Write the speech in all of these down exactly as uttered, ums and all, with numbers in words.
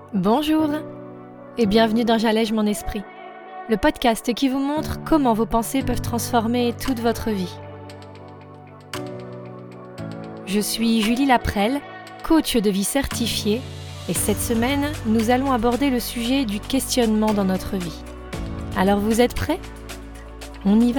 Bonjour et bienvenue dans J'allège mon esprit, le podcast qui vous montre comment vos pensées peuvent transformer toute votre vie. Je suis Julie Laprelle, coach de vie certifiée, et cette semaine, nous allons aborder le sujet du questionnement dans notre vie. Alors vous êtes prêts ? On y va ?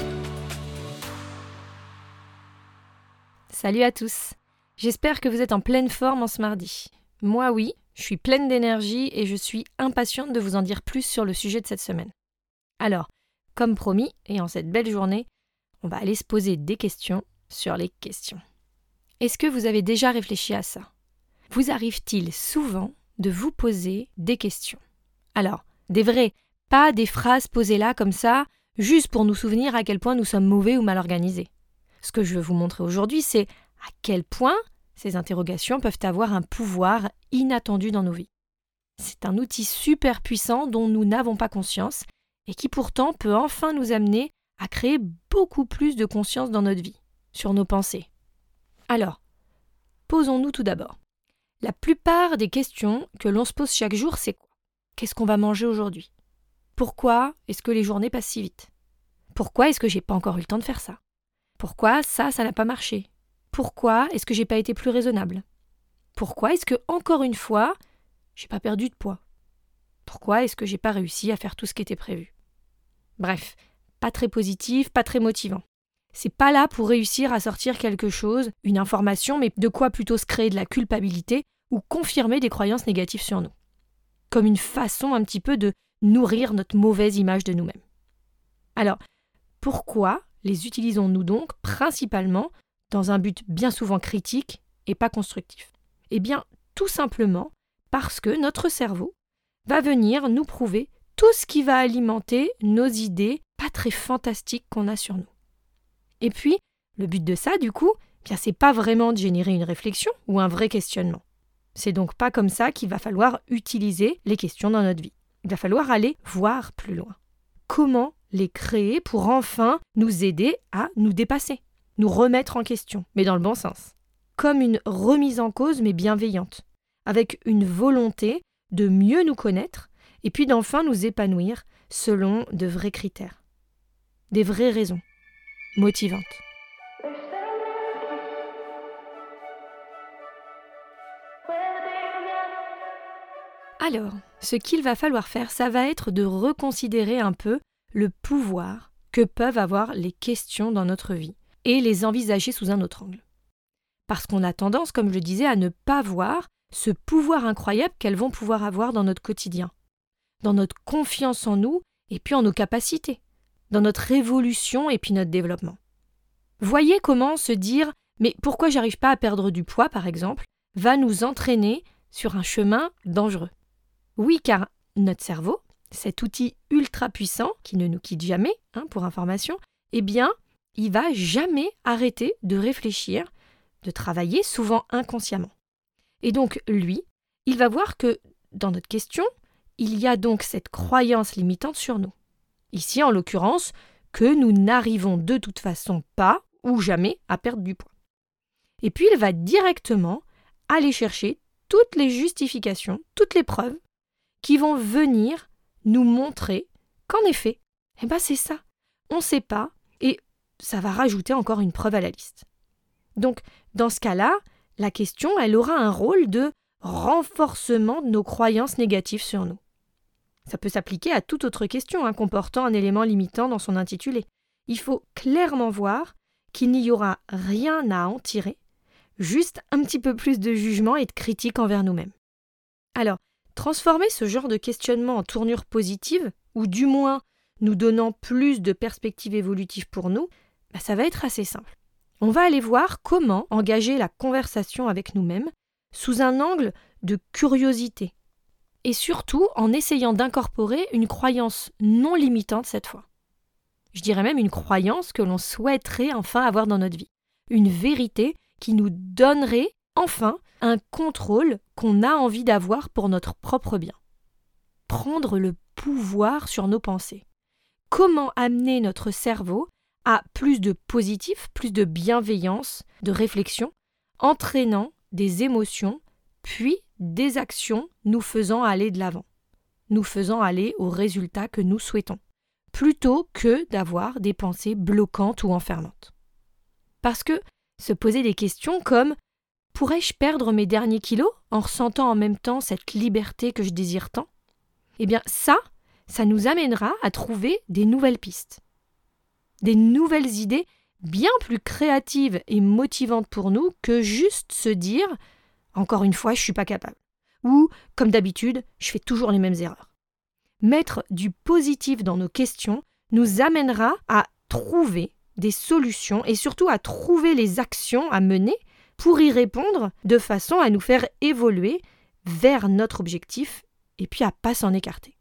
Salut à tous, j'espère que vous êtes en pleine forme en ce mardi. Moi oui, je suis pleine d'énergie et je suis impatiente de vous en dire plus sur le sujet de cette semaine. Alors, comme promis, et en cette belle journée, on va aller se poser des questions sur les questions. Est-ce que vous avez déjà réfléchi à ça ? Vous arrive-t-il souvent de vous poser des questions ? Alors, des vraies, pas des phrases posées là comme ça, juste pour nous souvenir à quel point nous sommes mauvais ou mal organisés. Ce que je veux vous montrer aujourd'hui, c'est à quel point ces interrogations peuvent avoir un pouvoir inattendu dans nos vies. C'est un outil super puissant dont nous n'avons pas conscience et qui pourtant peut enfin nous amener à créer beaucoup plus de conscience dans notre vie, sur nos pensées. Alors, posons-nous tout d'abord. La plupart des questions que l'on se pose chaque jour, c'est quoi ? Qu'est-ce qu'on va manger aujourd'hui ? Pourquoi est-ce que les journées passent si vite ? Pourquoi est-ce que j'ai pas encore eu le temps de faire ça ? Pourquoi ça, ça n'a pas marché ? Pourquoi est-ce que j'ai pas été plus raisonnable ? Pourquoi est-ce que, encore une fois, j'ai pas perdu de poids ? Pourquoi est-ce que j'ai pas réussi à faire tout ce qui était prévu ? Bref, pas très positif, pas très motivant. C'est pas là pour réussir à sortir quelque chose, une information, mais de quoi plutôt se créer de la culpabilité ou confirmer des croyances négatives sur nous. Comme une façon un petit peu de nourrir notre mauvaise image de nous-mêmes. Alors, pourquoi les utilisons-nous donc principalement dans un but bien souvent critique et pas constructif ? Eh bien, tout simplement parce que notre cerveau va venir nous prouver tout ce qui va alimenter nos idées pas très fantastiques qu'on a sur nous. Et puis, le but de ça, du coup, eh bien, c'est pas vraiment de générer une réflexion ou un vrai questionnement. C'est donc pas comme ça qu'il va falloir utiliser les questions dans notre vie. Il va falloir aller voir plus loin. Comment les créer pour enfin nous aider à nous dépasser, nous remettre en question, mais dans le bon sens. Comme une remise en cause, mais bienveillante, avec une volonté de mieux nous connaître et puis d'enfin nous épanouir selon de vrais critères, des vraies raisons motivantes. Alors, ce qu'il va falloir faire, ça va être de reconsidérer un peu le pouvoir que peuvent avoir les questions dans notre vie et les envisager sous un autre angle. Parce qu'on a tendance, comme je le disais, à ne pas voir ce pouvoir incroyable qu'elles vont pouvoir avoir dans notre quotidien, dans notre confiance en nous et puis en nos capacités, dans notre évolution et puis notre développement. Voyez comment se dire « mais pourquoi j'arrive pas à perdre du poids » par exemple, va nous entraîner sur un chemin dangereux. Oui, car notre cerveau, cet outil ultra puissant qui ne nous quitte jamais, hein, pour information, eh bien, il va jamais arrêter de réfléchir, de travailler, souvent inconsciemment. Et donc, lui, il va voir que, dans notre question, il y a donc cette croyance limitante sur nous. Ici, en l'occurrence, que nous n'arrivons de toute façon pas, ou jamais, à perdre du poids. Et puis, il va directement aller chercher toutes les justifications, toutes les preuves qui vont venir nous montrer qu'en effet, eh ben c'est ça, on ne sait pas, et ça va rajouter encore une preuve à la liste. Donc, dans ce cas-là, la question, elle aura un rôle de renforcement de nos croyances négatives sur nous. Ça peut s'appliquer à toute autre question hein, comportant un élément limitant dans son intitulé. Il faut clairement voir qu'il n'y aura rien à en tirer, juste un petit peu plus de jugement et de critique envers nous-mêmes. Alors, transformer ce genre de questionnement en tournure positive, ou du moins nous donnant plus de perspectives évolutives pour nous, bah ça va être assez simple. On va aller voir comment engager la conversation avec nous-mêmes sous un angle de curiosité, et surtout en essayant d'incorporer une croyance non limitante cette fois. Je dirais même une croyance que l'on souhaiterait enfin avoir dans notre vie, une vérité qui nous donnerait enfin un contrôle qu'on a envie d'avoir pour notre propre bien. Prendre le pouvoir sur nos pensées. Comment amener notre cerveau à plus de positif, plus de bienveillance, de réflexion, entraînant des émotions puis des actions nous faisant aller de l'avant, nous faisant aller au résultat que nous souhaitons, plutôt que d'avoir des pensées bloquantes ou enfermantes. Parce que se poser des questions comme « Pourrais-je perdre mes derniers kilos en ressentant en même temps cette liberté que je désire tant ?» Eh bien ça, ça nous amènera à trouver des nouvelles pistes, des nouvelles idées bien plus créatives et motivantes pour nous que juste se dire « Encore une fois, je ne suis pas capable » ou « Comme d'habitude, je fais toujours les mêmes erreurs ». Mettre du positif dans nos questions nous amènera à trouver des solutions et surtout à trouver les actions à mener pour y répondre de façon à nous faire évoluer vers notre objectif et puis à ne pas s'en écarter.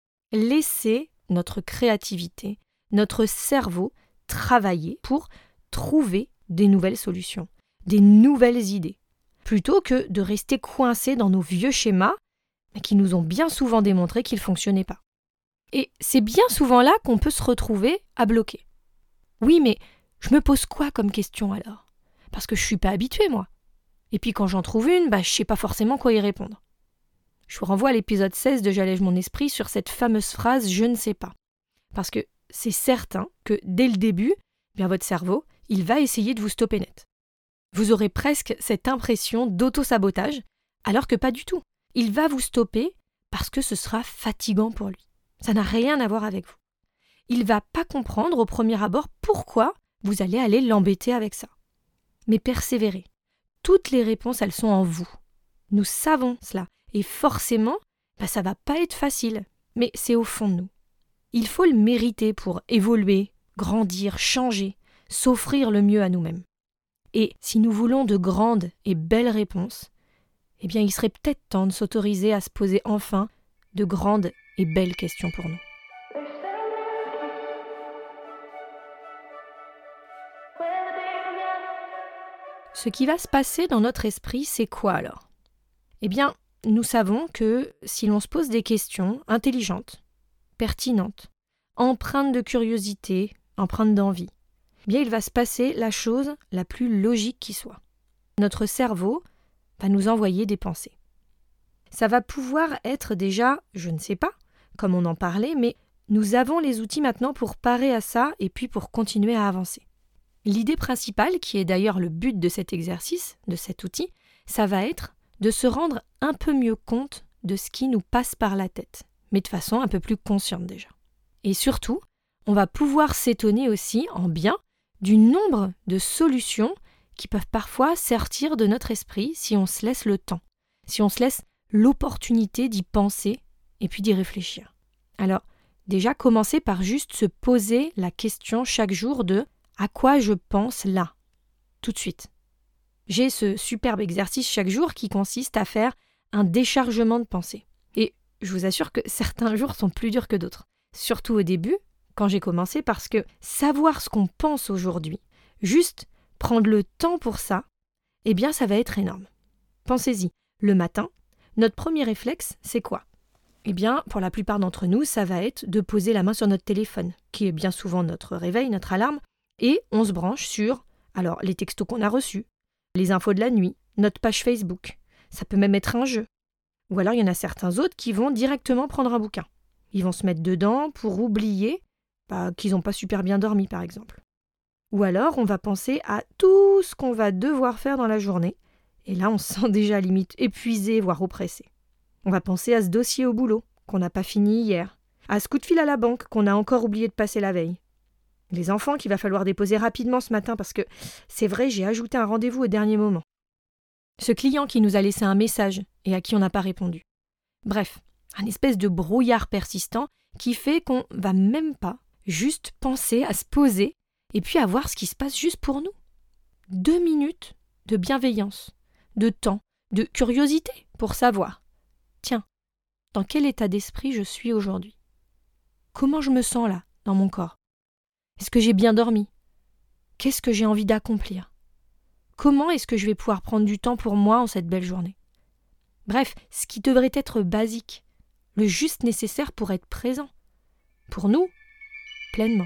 Laisser notre créativité, notre cerveau travailler pour trouver des nouvelles solutions, des nouvelles idées, plutôt que de rester coincés dans nos vieux schémas qui nous ont bien souvent démontré qu'ils ne fonctionnaient pas. Et c'est bien souvent là qu'on peut se retrouver à bloquer. Oui, mais je me pose quoi comme question alors ? Parce que je ne suis pas habituée, moi. Et puis quand j'en trouve une, bah, je ne sais pas forcément quoi y répondre. Je vous renvoie à l'épisode seize de J'allège mon esprit sur cette fameuse phrase « je ne sais pas ». Parce que c'est certain que dès le début, bien votre cerveau, il va essayer de vous stopper net. Vous aurez presque cette impression d'auto-sabotage, alors que pas du tout. Il va vous stopper parce que ce sera fatigant pour lui. Ça n'a rien à voir avec vous. Il ne va pas comprendre au premier abord pourquoi vous allez aller l'embêter avec ça. Mais persévérez. Toutes les réponses, elles sont en vous. Nous savons cela. Et forcément, bah, ça ne va pas être facile. Mais c'est au fond de nous. Il faut le mériter pour évoluer, grandir, changer, s'offrir le mieux à nous-mêmes. Et si nous voulons de grandes et belles réponses, eh bien il serait peut-être temps de s'autoriser à se poser enfin de grandes et belles questions pour nous. Ce qui va se passer dans notre esprit, c'est quoi alors ? Eh bien, nous savons que si l'on se pose des questions intelligentes, pertinentes, empreintes de curiosité, empreintes d'envie, eh bien il va se passer la chose la plus logique qui soit. Notre cerveau va nous envoyer des pensées. Ça va pouvoir être déjà, je ne sais pas, comme on en parlait, mais nous avons les outils maintenant pour parer à ça et puis pour continuer à avancer. L'idée principale, qui est d'ailleurs le but de cet exercice, de cet outil, ça va être de se rendre un peu mieux compte de ce qui nous passe par la tête, mais de façon un peu plus consciente déjà. Et surtout, on va pouvoir s'étonner aussi, en bien, du nombre de solutions qui peuvent parfois sortir de notre esprit si on se laisse le temps, si on se laisse l'opportunité d'y penser et puis d'y réfléchir. Alors, déjà, commencer par juste se poser la question chaque jour de « à quoi je pense là ?» tout de suite. J'ai ce superbe exercice chaque jour qui consiste à faire un déchargement de pensée. Et je vous assure que certains jours sont plus durs que d'autres. Surtout au début, quand j'ai commencé, parce que savoir ce qu'on pense aujourd'hui, juste prendre le temps pour ça, eh bien ça va être énorme. Pensez-y, le matin, notre premier réflexe, c'est quoi ? Eh bien, pour la plupart d'entre nous, ça va être de poser la main sur notre téléphone, qui est bien souvent notre réveil, notre alarme, et on se branche sur alors les textos qu'on a reçus, les infos de la nuit, notre page Facebook. Ça peut même être un jeu. Ou alors il y en a certains autres qui vont directement prendre un bouquin. Ils vont se mettre dedans pour oublier bah, qu'ils n'ont pas super bien dormi, par exemple. Ou alors on va penser à tout ce qu'on va devoir faire dans la journée. Et là, on se sent déjà limite épuisé, voire oppressé. On va penser à ce dossier au boulot qu'on n'a pas fini hier, à ce coup de fil à la banque qu'on a encore oublié de passer la veille. Les enfants qu'il va falloir déposer rapidement ce matin parce que, c'est vrai, j'ai ajouté un rendez-vous au dernier moment. Ce client qui nous a laissé un message et à qui on n'a pas répondu. Bref, un espèce de brouillard persistant qui fait qu'on va même pas juste penser à se poser et puis à voir ce qui se passe juste pour nous. Deux minutes de bienveillance, de temps, de curiosité pour savoir. Tiens, dans quel état d'esprit je suis aujourd'hui ? Comment je me sens là, dans mon corps ? Est-ce que j'ai bien dormi ? Qu'est-ce que j'ai envie d'accomplir ? Comment est-ce que je vais pouvoir prendre du temps pour moi en cette belle journée ? Bref, ce qui devrait être basique, le juste nécessaire pour être présent. Pour nous, pleinement.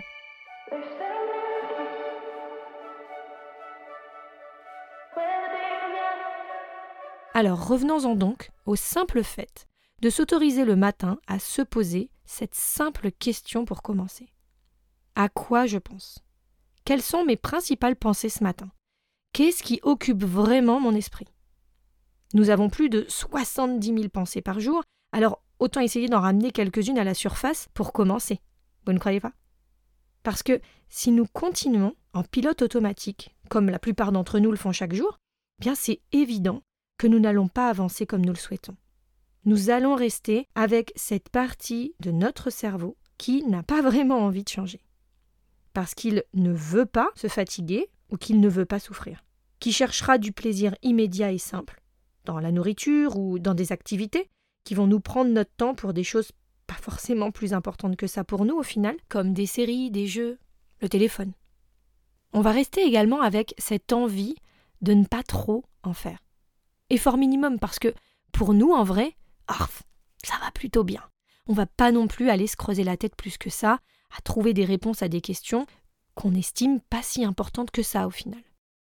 Alors revenons-en donc au simple fait de s'autoriser le matin à se poser cette simple question pour commencer. À quoi je pense ? Quelles sont mes principales pensées ce matin ? Qu'est-ce qui occupe vraiment mon esprit ? Nous avons plus de soixante-dix mille pensées par jour, alors autant essayer d'en ramener quelques-unes à la surface pour commencer. Vous ne croyez pas ? Parce que si nous continuons en pilote automatique, comme la plupart d'entre nous le font chaque jour, bien c'est évident que nous n'allons pas avancer comme nous le souhaitons. Nous allons rester avec cette partie de notre cerveau qui n'a pas vraiment envie de changer. Parce qu'il ne veut pas se fatiguer ou qu'il ne veut pas souffrir. Qui cherchera du plaisir immédiat et simple, dans la nourriture ou dans des activités qui vont nous prendre notre temps pour des choses pas forcément plus importantes que ça pour nous au final, comme des séries, des jeux, le téléphone. On va rester également avec cette envie de ne pas trop en faire. Effort minimum parce que pour nous, en vrai, oh, ça va plutôt bien. On va pas non plus aller se creuser la tête plus que ça, à trouver des réponses à des questions qu'on estime pas si importantes que ça au final.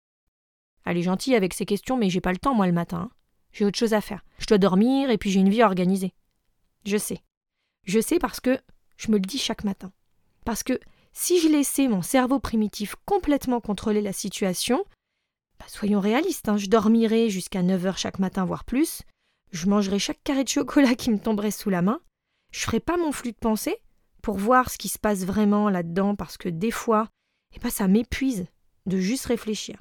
Elle est gentille avec ces questions, mais j'ai pas le temps moi le matin. Hein. J'ai autre chose à faire. Je dois dormir et puis j'ai une vie organisée. Je sais. Je sais parce que je me le dis chaque matin. Parce que si je laissais mon cerveau primitif complètement contrôler la situation, bah soyons réalistes, hein, je dormirais jusqu'à neuf heures chaque matin, voire plus. Je mangerais chaque carré de chocolat qui me tomberait sous la main. Je ferais pas mon flux de pensée pour voir ce qui se passe vraiment là-dedans parce que des fois, eh ben, ça m'épuise de juste réfléchir.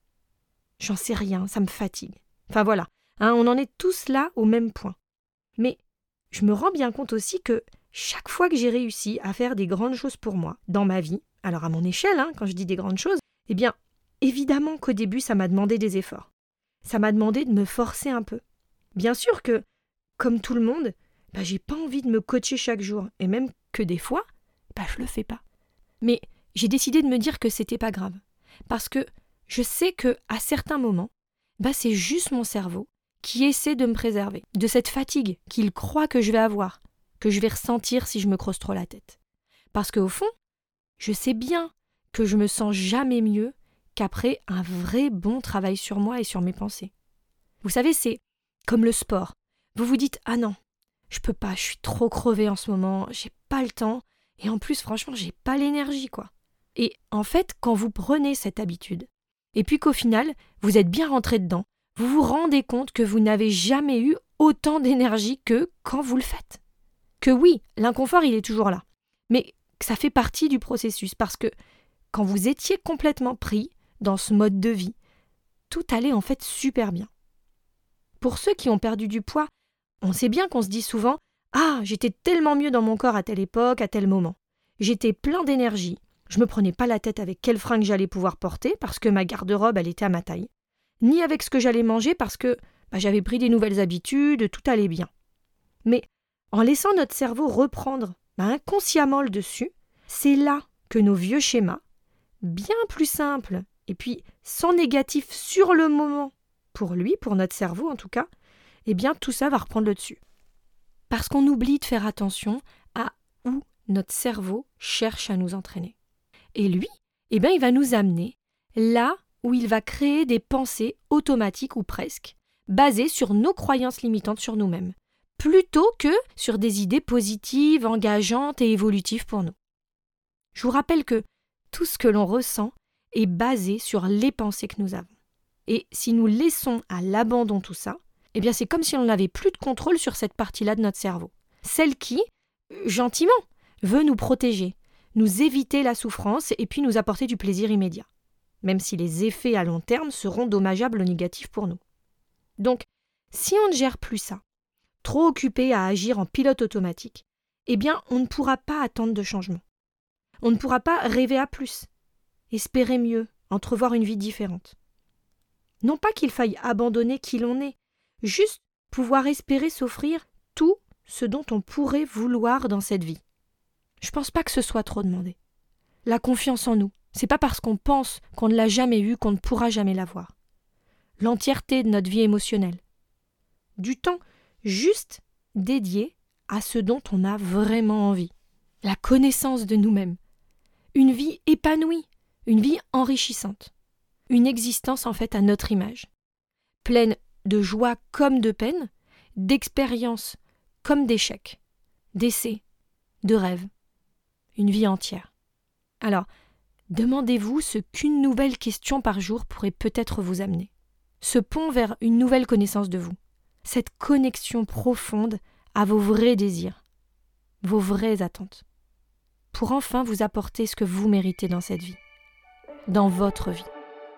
J'en sais rien, ça me fatigue. Enfin voilà, hein, on en est tous là au même point. Mais je me rends bien compte aussi que chaque fois que j'ai réussi à faire des grandes choses pour moi dans ma vie, alors à mon échelle, hein, quand je dis des grandes choses, eh bien, évidemment qu'au début, ça m'a demandé des efforts. Ça m'a demandé de me forcer un peu. Bien sûr que, comme tout le monde, bah, j'ai pas envie de me coacher chaque jour, et même que des fois, bah, je le fais pas. Mais j'ai décidé de me dire que c'était pas grave, parce que je sais que à certains moments, bah, c'est juste mon cerveau qui essaie de me préserver de cette fatigue qu'il croit que je vais avoir, que je vais ressentir si je me creuse trop la tête. Parce qu'au fond, je sais bien que je me sens jamais mieux qu'après un vrai bon travail sur moi et sur mes pensées. Vous savez, c'est comme le sport. Vous vous dites « Ah non, je peux pas, je suis trop crevée en ce moment, j'ai pas le temps, et en plus, franchement, j'ai pas l'énergie, quoi. » Et en fait, quand vous prenez cette habitude, et puis qu'au final, vous êtes bien rentré dedans, vous vous rendez compte que vous n'avez jamais eu autant d'énergie que quand vous le faites. Que oui, l'inconfort, il est toujours là, mais que ça fait partie du processus, parce que quand vous étiez complètement pris dans ce mode de vie, tout allait en fait super bien. Pour ceux qui ont perdu du poids, on sait bien qu'on se dit souvent « Ah, j'étais tellement mieux dans mon corps à telle époque, à tel moment. J'étais plein d'énergie, je me prenais pas la tête avec quel fringue j'allais pouvoir porter parce que ma garde-robe, elle était à ma taille. Ni avec ce que j'allais manger parce que bah, j'avais pris des nouvelles habitudes, tout allait bien. » Mais en laissant notre cerveau reprendre bah, inconsciemment le dessus, c'est là que nos vieux schémas, bien plus simples et puis sans négatif sur le moment, pour lui, pour notre cerveau en tout cas, eh bien tout ça va reprendre le dessus. Parce qu'on oublie de faire attention à où notre cerveau cherche à nous entraîner. Et lui, eh bien il va nous amener là où il va créer des pensées automatiques ou presque, basées sur nos croyances limitantes sur nous-mêmes, plutôt que sur des idées positives, engageantes et évolutives pour nous. Je vous rappelle que tout ce que l'on ressent est basé sur les pensées que nous avons. Et si nous laissons à l'abandon tout ça, eh bien c'est comme si on n'avait plus de contrôle sur cette partie-là de notre cerveau. Celle qui, gentiment, veut nous protéger, nous éviter la souffrance et puis nous apporter du plaisir immédiat, même si les effets à long terme seront dommageables ou négatifs pour nous. Donc, si on ne gère plus ça, trop occupé à agir en pilote automatique, eh bien on ne pourra pas attendre de changement. On ne pourra pas rêver à plus, espérer mieux, entrevoir une vie différente. Non pas qu'il faille abandonner qui l'on est, juste pouvoir espérer s'offrir tout ce dont on pourrait vouloir dans cette vie. Je pense pas que ce soit trop demandé. La confiance en nous, c'est pas parce qu'on pense qu'on ne l'a jamais eue qu'on ne pourra jamais l'avoir. L'entièreté de notre vie émotionnelle. Du temps juste dédié à ce dont on a vraiment envie. La connaissance de nous-mêmes. Une vie épanouie, une vie enrichissante. Une existence en fait à notre image. Pleine de joie comme de peine, d'expériences comme d'échecs, d'essais, de rêves, une vie entière. Alors, demandez-vous ce qu'une nouvelle question par jour pourrait peut-être vous amener. Ce pont vers une nouvelle connaissance de vous, cette connexion profonde à vos vrais désirs, vos vraies attentes, pour enfin vous apporter ce que vous méritez dans cette vie, dans votre vie.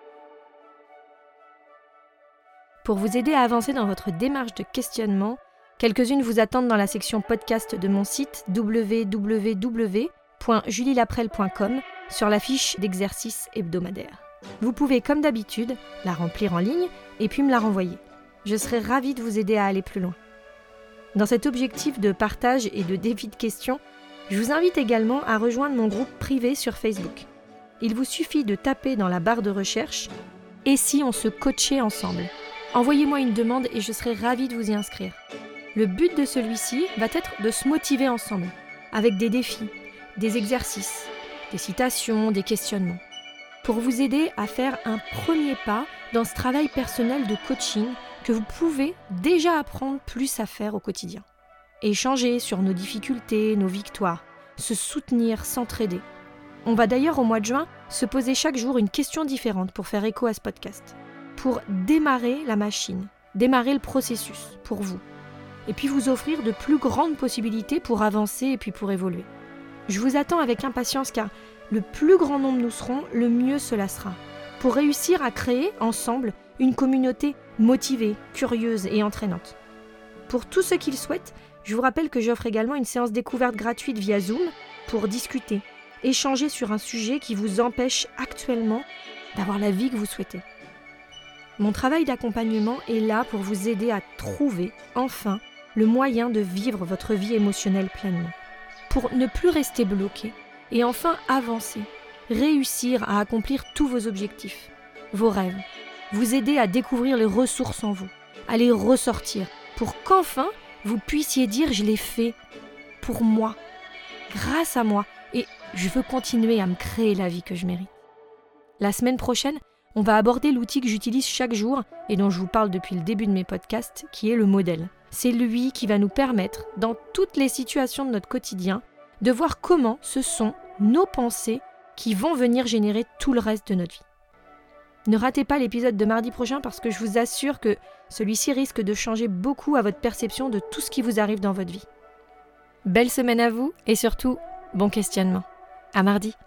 Pour vous aider à avancer dans votre démarche de questionnement, quelques-unes vous attendent dans la section podcast de mon site w w w point julie laprelle point com sur la fiche d'exercice hebdomadaire. Vous pouvez, comme d'habitude, la remplir en ligne et puis me la renvoyer. Je serai ravie de vous aider à aller plus loin. Dans cet objectif de partage et de défi de questions, je vous invite également à rejoindre mon groupe privé sur Facebook. Il vous suffit de taper dans la barre de recherche « Et si on se coachait ensemble ?» Envoyez-moi une demande et je serai ravie de vous y inscrire. Le but de celui-ci va être de se motiver ensemble, avec des défis, des exercices, des citations, des questionnements, pour vous aider à faire un premier pas dans ce travail personnel de coaching que vous pouvez déjà apprendre plus à faire au quotidien. Échanger sur nos difficultés, nos victoires, se soutenir, s'entraider. On va d'ailleurs au mois de juin se poser chaque jour une question différente pour faire écho à ce podcast, pour démarrer la machine, démarrer le processus pour vous, et puis vous offrir de plus grandes possibilités pour avancer et puis pour évoluer. Je vous attends avec impatience car le plus grand nombre nous serons, le mieux cela sera, pour réussir à créer ensemble une communauté motivée, curieuse et entraînante. Pour tous ceux qui le souhaitent, je vous rappelle que j'offre également une séance découverte gratuite via Zoom pour discuter, échanger sur un sujet qui vous empêche actuellement d'avoir la vie que vous souhaitez. Mon travail d'accompagnement est là pour vous aider à trouver, enfin, le moyen de vivre votre vie émotionnelle pleinement, pour ne plus rester bloqué et enfin avancer, réussir à accomplir tous vos objectifs, vos rêves, vous aider à découvrir les ressources en vous, à les ressortir, pour qu'enfin vous puissiez dire « je l'ai fait pour moi, grâce à moi, et je veux continuer à me créer la vie que je mérite ». La semaine prochaine, on va aborder l'outil que j'utilise chaque jour et dont je vous parle depuis le début de mes podcasts, qui est le modèle. C'est lui qui va nous permettre, dans toutes les situations de notre quotidien, de voir comment ce sont nos pensées qui vont venir générer tout le reste de notre vie. Ne ratez pas l'épisode de mardi prochain parce que je vous assure que celui-ci risque de changer beaucoup à votre perception de tout ce qui vous arrive dans votre vie. Belle semaine à vous et surtout, bon questionnement. À mardi.